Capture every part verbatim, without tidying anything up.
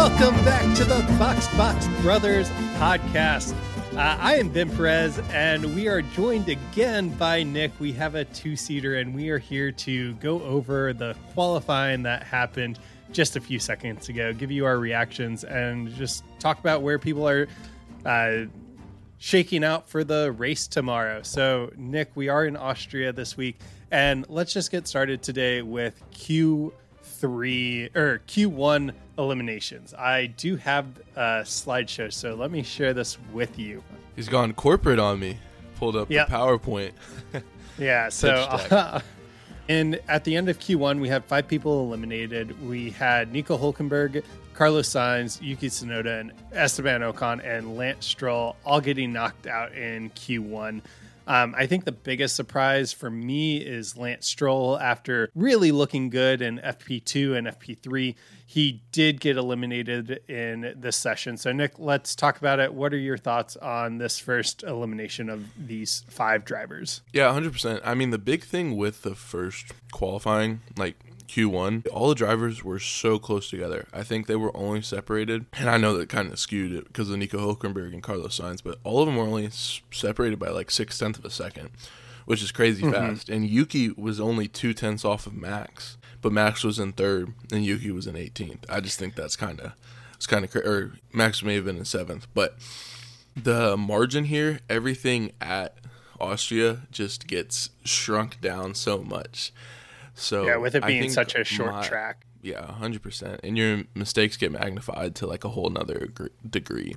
Welcome back to the Box Box Brothers podcast. Uh, I am Ben Perez, and we are joined again by Nick. We have a two-seater, and we are here to go over the qualifying that happened just a few seconds ago, give you our reactions, and just talk about where people are uh, shaking out for the race tomorrow. So, Nick, we are in Austria this week, and let's just get started today with Q three or Q one eliminations. I do have a slideshow, so let me share this with you. He's gone corporate on me. Pulled up yep. the PowerPoint. Yeah, so uh, and at the end of Q one, we had five people eliminated. We had Nico Hülkenberg, Carlos Sainz, Yuki Tsunoda, and Esteban Ocon, and Lance Stroll all getting knocked out in Q one. Um, I think the biggest surprise for me is Lance Stroll. After really looking good in F P two and F P three, he did get eliminated in this session. So, Nick, let's talk about it. What are your thoughts on this first elimination of these five drivers? Yeah, one hundred percent. I mean, the big thing with the first qualifying, like Q one, all the drivers were so close together. I think they were only separated, and I know that kind of skewed it because of Nico Hülkenberg and Carlos Sainz, but all of them were only s- separated by like six tenths of a second, which is crazy mm-hmm. fast. And Yuki was only two tenths off of Max, but Max was in third and Yuki was in eighteenth. I just think that's kind of it's kind of cra- or Max may have been in seventh, but the margin here, everything at Austria just gets shrunk down so much. So yeah, with it being such a short my, track. Yeah, one hundred percent. And your mistakes get magnified to like a whole nother degree.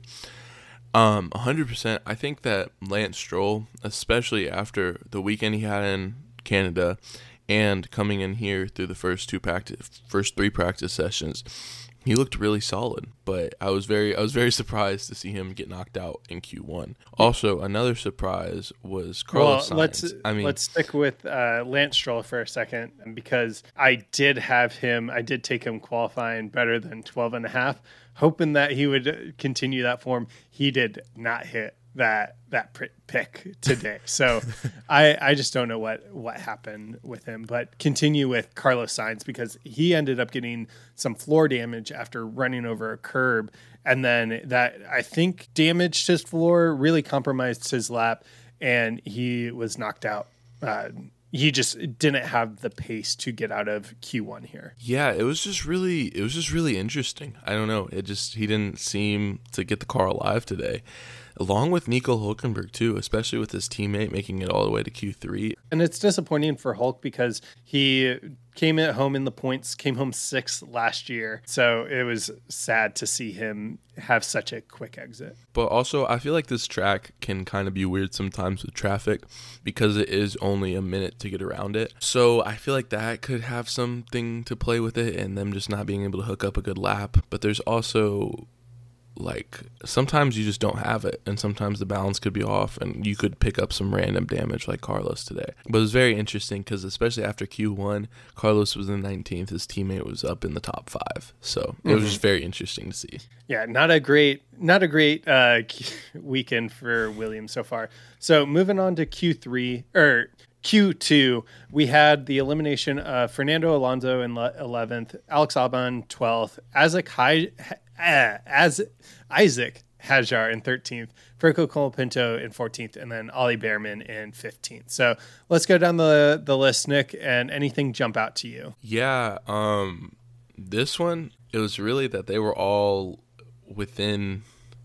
Um, one hundred percent. I think that Lance Stroll, especially after the weekend he had in Canada and coming in here through the first two practice, first three practice sessions, he looked really solid. But I was very, I was very surprised to see him get knocked out in Q one. Also, another surprise was Carlos well, Sainz. Let's I mean, let's stick with uh, Lance Stroll for a second, because I did have him. I did take him qualifying better than twelve and a half, hoping that he would continue that form. He did not hit that that pick today. So I I just don't know what what happened with him. But continue with Carlos Sainz, because he ended up getting some floor damage after running over a curb, and then that I think damaged his floor, really compromised his lap, and he was knocked out. Uh, he just didn't have the pace to get out of Q one here. Yeah, it was just really it was just really interesting. I don't know. It just he didn't seem to get the car alive today. Along with Nico Hülkenberg, too, especially with his teammate making it all the way to Q three. And it's disappointing for Hulk because he came at home in the points, came home sixth last year. So it was sad to see him have such a quick exit. But also, I feel like this track can kind of be weird sometimes with traffic because it is only a minute to get around it. So I feel like that could have something to play with it and them just not being able to hook up a good lap. But there's also, like, sometimes you just don't have it, and sometimes the balance could be off and you could pick up some random damage like Carlos today. But it was very interesting because especially after Q one, Carlos was in nineteenth, his teammate was up in the top five, so mm-hmm. it was just very interesting to see. Yeah, not a great not a great uh weekend for Williams so far. So moving on to Q three or Q two, we had the elimination of Fernando Alonso in eleventh, Alex Albon twelfth, Isaac Hi- uh, as Isaac Hadjar in thirteenth, Franco Colapinto in fourteenth, and then Ollie Behrman in fifteenth. So let's go down the, the list, Nick, and anything jump out to you? Yeah, um, this one, it was really that they were all within,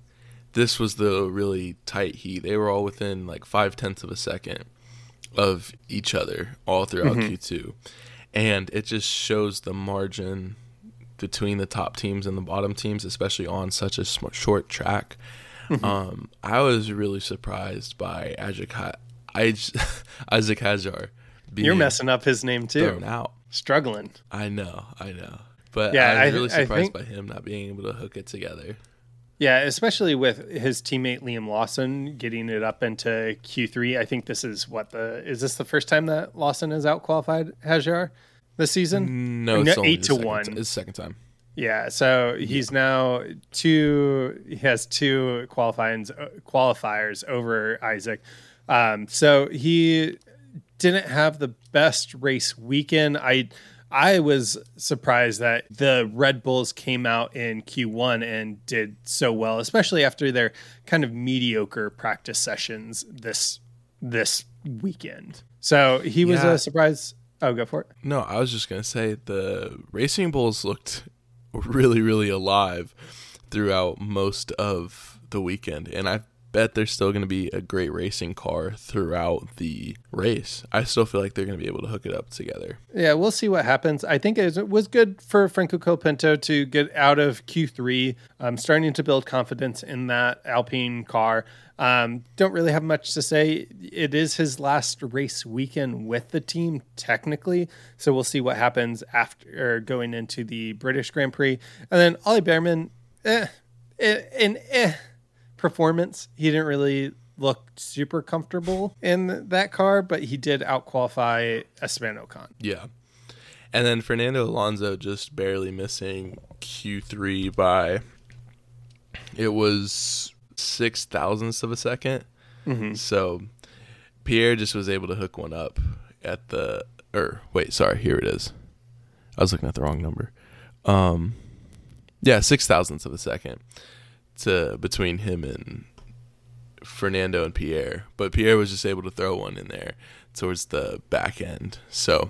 this was the really tight heat. They were all within like five-tenths of a second of each other all throughout mm-hmm. Q two. And it just shows the margin between the top teams and the bottom teams, especially on such a smart, short track. Mm-hmm. Um, I was really surprised by Isaac, Isaac Hadjar being You're messing up his name too. Thrown out. Struggling. I know, I know. But yeah, I was I, really surprised think, by him not being able to hook it together. Yeah, especially with his teammate Liam Lawson getting it up into Q three. I think this is what the is this the first time that Lawson has outqualified Hadjar this season? No, it's no, only eight to second, one. It's the second time. Yeah, so he's yeah. now two. He has two qualifying qualifiers over Isaac. Um, so he didn't have the best race weekend. I I was surprised that the Red Bulls came out in Q one and did so well, especially after their kind of mediocre practice sessions this this weekend. So he was Yeah. a surprise. Oh, go for it. No, I was just going to say the Racing Bulls looked really, really alive throughout most of the weekend. And I bet they're still going to be a great racing car throughout the race. I still feel like they're going to be able to hook it up together. Yeah, we'll see what happens. I think it was good for Franco Colapinto to get out of Q three, um, starting to build confidence in that Alpine car. Um, don't really have much to say. It is his last race weekend with the team, technically. So we'll see what happens after going into the British Grand Prix. And then Ollie Behrman, eh, eh, an eh performance. He didn't really look super comfortable in that car, but he did outqualify Esteban Ocon. Yeah. And then Fernando Alonso just barely missing Q three by, it was six thousandths of a second. Mm-hmm. So Pierre just was able to hook one up at the, or wait, sorry, here it is. I was looking at the wrong number. Um, yeah, six thousandths of a second to between him and Fernando and Pierre. But Pierre was just able to throw one in there towards the back end. So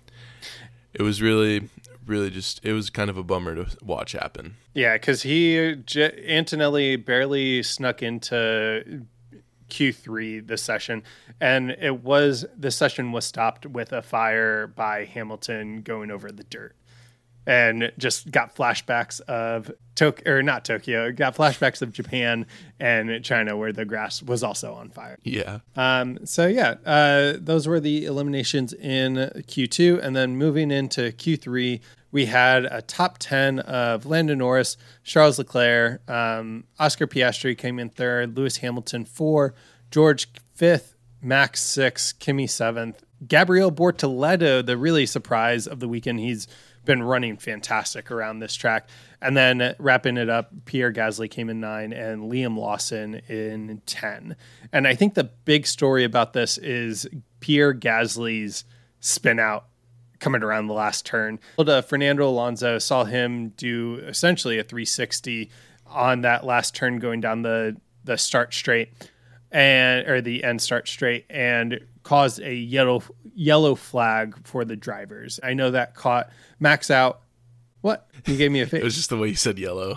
it was really, really just, it was kind of a bummer to watch happen. Yeah, because he, J- Antonelli barely snuck into Q three this session, and it was, the session was stopped with a fire by Hamilton going over the dirt. And just got flashbacks of Tokyo, or not Tokyo, got flashbacks of Japan and China where the grass was also on fire. Yeah. Um, so yeah, uh, those were the eliminations in Q two. And then moving into Q three, we had a top ten of Lando Norris, Charles Leclerc, um, Oscar Piastri came in third, Lewis Hamilton four, George fifth, Max sixth, Kimi seventh, Gabriel Bortoleto, the really surprise of the weekend. He's been running fantastic around this track. And then wrapping it up, Pierre Gasly came in nine and Liam Lawson in ten. And I think the big story about this is Pierre Gasly's spin out coming around the last turn. Uh, Fernando Alonso saw him do essentially a three sixty on that last turn going down the, the start straight and or the end start straight and caused a yellow yellow flag for the drivers. I know that caught Max out. What? You gave me a face. It was just the way you said yellow.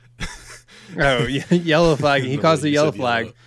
Oh, yellow flag. He The caused way the you yellow said flag. yellow.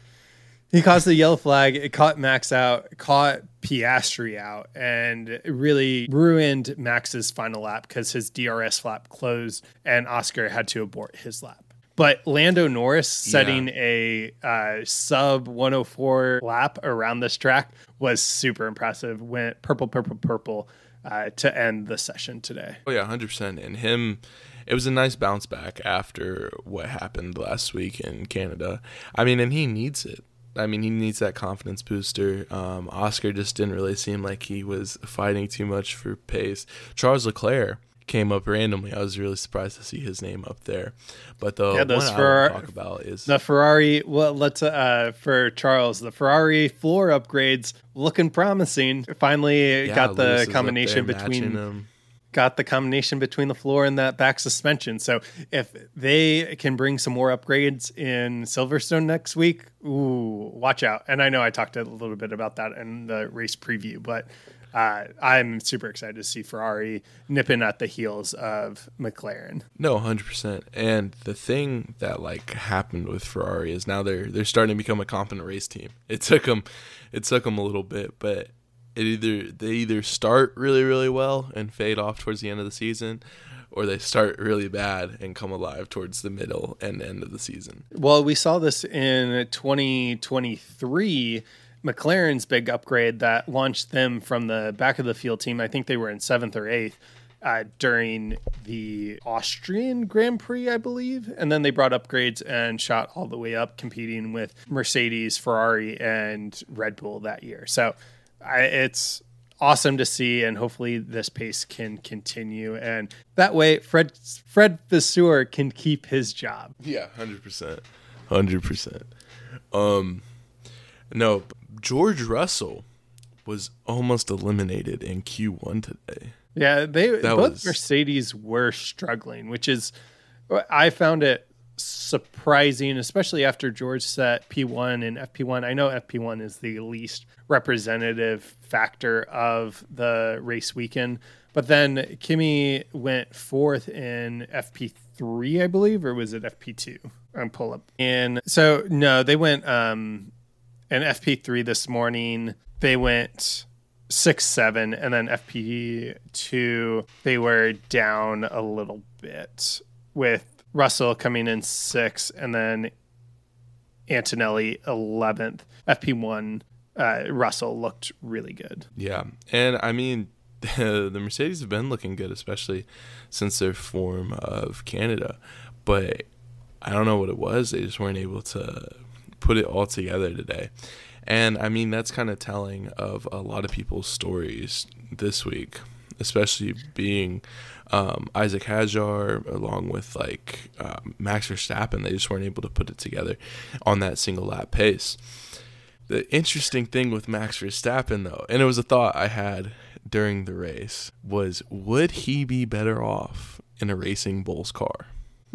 He caused the yellow flag. It caught Max out, caught Piastri out, and it really ruined Max's final lap because his D R S lap closed and Oscar had to abort his lap. But Lando Norris setting Yeah. a uh, sub one oh four lap around this track was super impressive. Went purple, purple, purple uh, to end the session today. Oh, yeah, one hundred percent. And him, it was a nice bounce back after what happened last week in Canada. I mean, and he needs it. I mean, he needs that confidence booster. Um, Oscar just didn't really seem like he was fighting too much for pace. Charles Leclerc came up randomly. I was really surprised to see his name up there. But the Yeah, one those I Ferrari- want to talk about is The Ferrari, well, let's, uh, for Charles, the Ferrari floor upgrades looking promising. Finally yeah, got the Lewis is up combination there matching between him. got the combination between the floor and that back suspension. So if they can bring some more upgrades in Silverstone next week, ooh, watch out. And I know I talked a little bit about that in the race preview, but uh, I'm super excited to see Ferrari nipping at the heels of McLaren. No, one hundred percent. And the thing that like happened with Ferrari is now they're they're starting to become a competent race team. It took them it took them a little bit, but it either they either start really really well and fade off towards the end of the season, or they start really bad and come alive towards the middle and end of the season. Well, we saw this in twenty twenty-three. McLaren's big upgrade that launched them from the back of the field team. I think they were in seventh or eighth uh, during the Austrian Grand Prix, I believe. And then they brought upgrades and shot all the way up, competing with Mercedes, Ferrari, and Red Bull that year. So I, it's awesome to see, and hopefully this pace can continue. And that way, Fred Fred Vasseur can keep his job. Yeah, one hundred percent. one hundred percent. Um, no, George Russell was almost eliminated in Q one today. Yeah, they That both was Mercedes were struggling, which is I found it surprising, especially after George set P one and F P one. I know F P one is the least representative factor of the race weekend, but then Kimi went fourth in F P three, I believe, or was it F P two? I'm pull up. And so no, they went um in F P three this morning. They went six, seven, and then F P two, they were down a little bit with Russell coming in sixth, and then Antonelli eleventh. F P one, uh, Russell looked really good. Yeah, and I mean, the Mercedes have been looking good, especially since their form of Canada. But I don't know what it was. They just weren't able to put it all together today. And I mean, that's kind of telling of a lot of people's stories this week, especially being um, Isaac Hadjar along with like uh, Max Verstappen. They just weren't able to put it together on that single lap pace. The interesting thing with Max Verstappen, though, and it was a thought I had during the race, was would he be better off in a Racing Bulls car?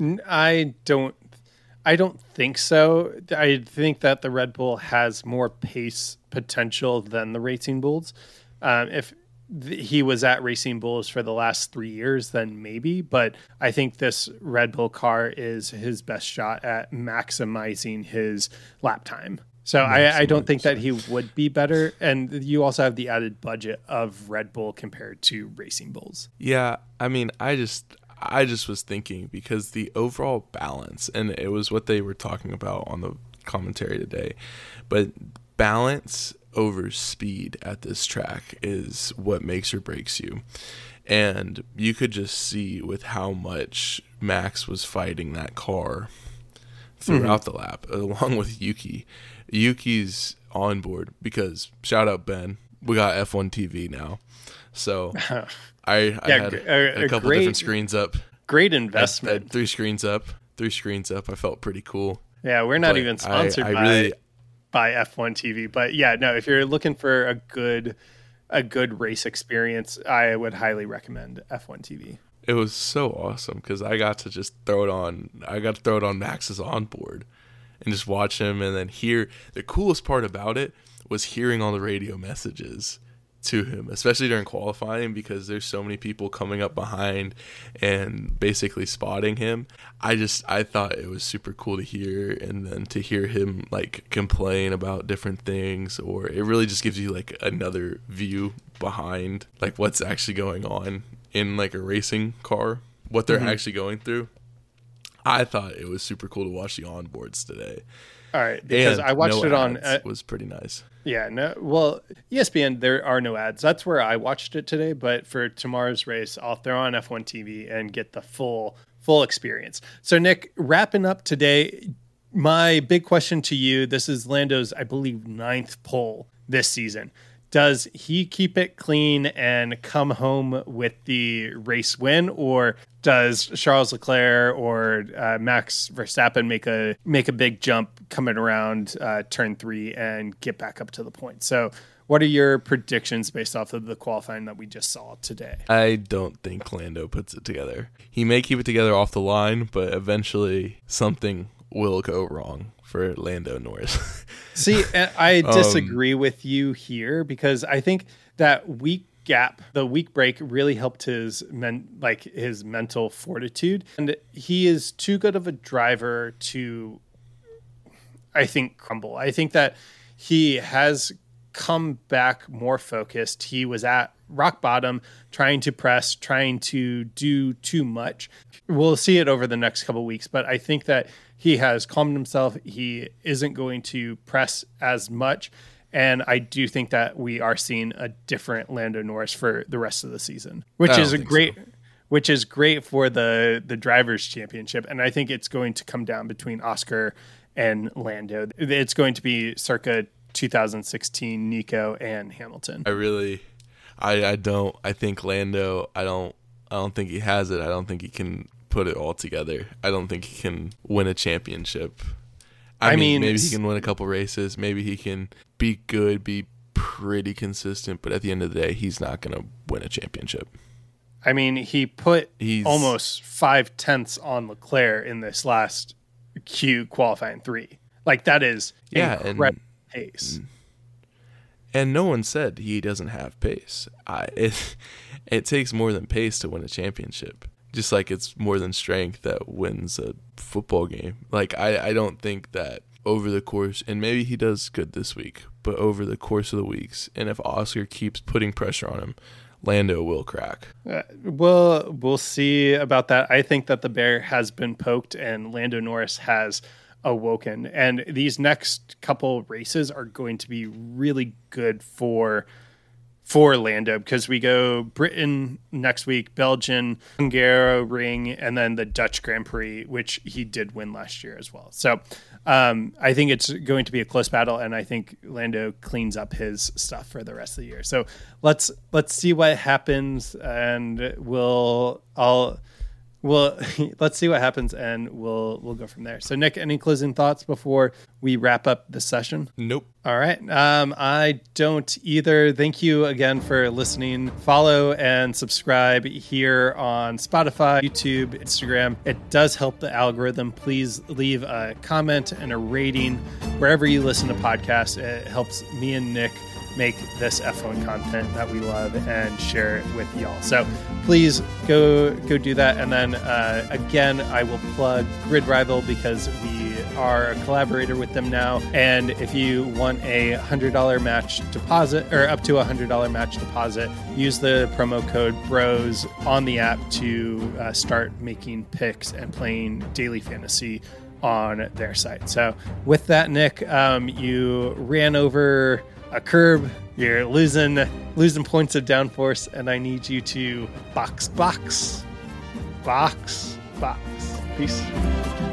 I don't I don't think so. I think that the Red Bull has more pace potential than the Racing Bulls. Um, if th- he was at Racing Bulls for the last three years, then maybe. But I think this Red Bull car is his best shot at maximizing his lap time. So I, I don't think that he would be better. And you also have the added budget of Red Bull compared to Racing Bulls. Yeah, I mean, I just... I just was thinking because the overall balance, and it was what they were talking about on the commentary today, but balance over speed at this track is what makes or breaks you. And you could just see with how much Max was fighting that car throughout mm-hmm. the lap, along with Yuki. Yuki's on board because, shout out Ben, we got F one T V now. So... I, I yeah, had a, a couple great, different screens up. Great investment. I had three screens up. Three screens up. I felt pretty cool. Yeah, we're not but even sponsored I, I by, really, by F one T V. But yeah, no, if you're looking for a good a good race experience, I would highly recommend F one T V. It was so awesome because I got to just throw it on. I got to throw it on Max's onboard and just watch him and then hear. The coolest part about it was hearing all the radio messages to him, especially during qualifying, because there's so many people coming up behind and basically spotting him. I just I thought it was super cool to hear, and then to hear him like complain about different things, or it really just gives you like another view behind like what's actually going on in like a racing car, what they're mm-hmm. actually going through. I thought it was super cool to watch the onboards today. All right, because and I watched no it on. Uh, was pretty nice. Yeah, no. Well, E S P N, there are no ads. That's where I watched it today. But for tomorrow's race, I'll throw on F one T V and get the full full experience. So, Nick, wrapping up today, my big question to you: this is Lando's, I believe, ninth pole this season. Does he keep it clean and come home with the race win, or does Charles Leclerc or uh, Max Verstappen make a make a big jump coming around uh, turn three and get back up to the point? So what are your predictions based off of the qualifying that we just saw today? I don't think Lando puts it together. He may keep it together off the line, but eventually something will go wrong for Lando Norris. See, I disagree um, with you here because I think that week gap, the week break really helped his men, like his mental fortitude. And he is too good of a driver to, I think, crumble. I think that he has come back more focused. He was at rock bottom, trying to press, trying to do too much. We'll see it over the next couple of weeks, but I think that he has calmed himself. He isn't going to press as much. And I do think that we are seeing a different Lando Norris for the rest of the season, which is a great, so. which is great for the, the drivers' championship. And I think it's going to come down between Oscar and Lando. It's going to be circa two thousand sixteen Nico and Hamilton. I really, I, I don't, I think Lando, I don't, I don't think he has it. I don't think he can put it all together. I don't think he can win a championship. I, I mean, mean, maybe he can win a couple races. Maybe he can be good, be pretty consistent. But at the end of the day, he's not going to win a championship. I mean, he put He's, almost five tenths on Leclerc in this last Q qualifying three. Like, that is yeah, incredible and, pace. And no one said he doesn't have pace. I it it takes more than pace to win a championship. Just like it's more than strength that wins a football game. Like, I, I don't think that over the course, and maybe he does good this week, but over the course of the weeks, and if Oscar keeps putting pressure on him, Lando will crack. Uh, we'll, we'll see about that. I think that the bear has been poked and Lando Norris has awoken. And these next couple races are going to be really good for for Lando, because we go Britain next week, Belgian, Hungaroring, and then the Dutch Grand Prix, which he did win last year as well. So um, I think it's going to be a close battle, and I think Lando cleans up his stuff for the rest of the year. So let's let's see what happens, and we'll I'll Well, let's see what happens, and we'll we'll go from there. So, Nick, any closing thoughts before we wrap up the session? Nope. All right. Um, I don't either. Thank you again for listening. Follow and subscribe here on Spotify, YouTube, Instagram. It does help the algorithm. Please leave a comment and a rating wherever you listen to podcasts. It helps me and Nick make this F one content that we love and share it with y'all. So please go go do that. And then uh, again, I will plug Grid Rival because we are a collaborator with them now. And if you want a one hundred dollars match deposit, or up to a one hundred dollars match deposit, use the promo code BROS on the app to uh, start making picks and playing daily fantasy on their site. So with that, Nick, um, you ran over a curb, you're losing losing points of downforce, and I need you to box, box, box, box. Peace.